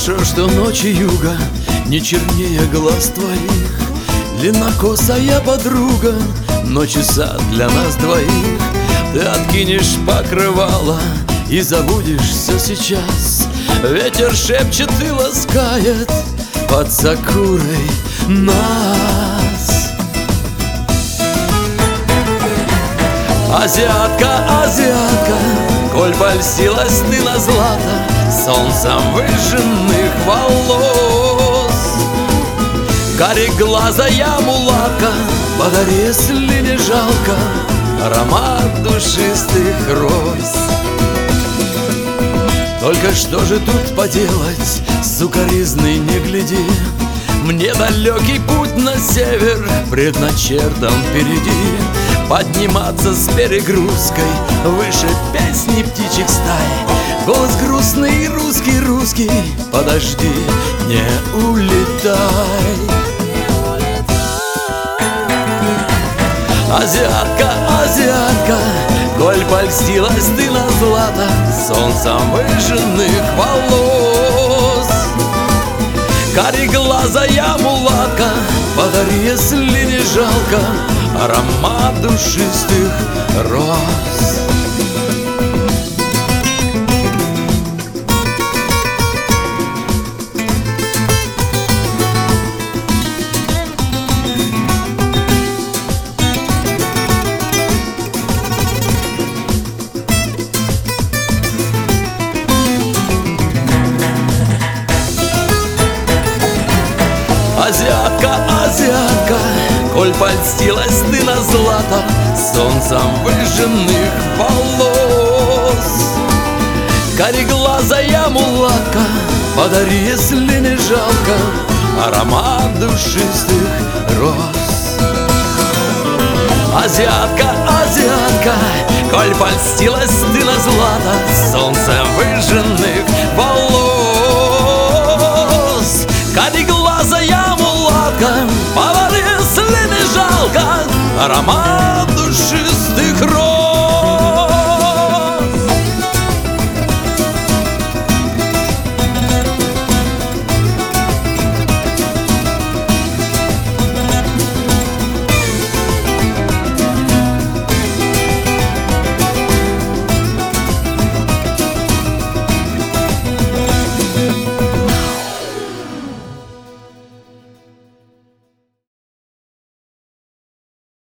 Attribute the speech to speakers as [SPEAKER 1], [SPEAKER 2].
[SPEAKER 1] Хорошо, что ночи юга не чернее глаз твоих. Длиннокосая подруга, ночи сад для нас двоих. Ты откинешь покрывало и забудешь все сейчас. Ветер шепчет и ласкает под сакурой нас. Азиатка, азиатка, коль польстилась ты на злато солнцем выжженных волос. Кареглазая мулатка, подари, если не жалко, аромат душистых роз. Только что же тут поделать, сукоризный не гляди. Мне далекий путь на север предначертан впереди. Подниматься с перегрузкой выше песни птичьих стай. Голос грустный, русский, русский, подожди, не улетай. Азиатка, азиатка, коль польстилась ты на злато солнцем выжженных волос. Кареглазая мулатка, подари, если не жалко, аромат душистых роз. Азиатка, азиатка, коль польстилась ты на злато солнцем выжженных волос. Кареглазая мулатка, подари, если не жалко, аромат душистых роз. Азиатка, азиатка, коль польстилась ты на злато солнцем выжженных волос. Кареглазая мулатка, подари, если не жалко, аромат душистых роз.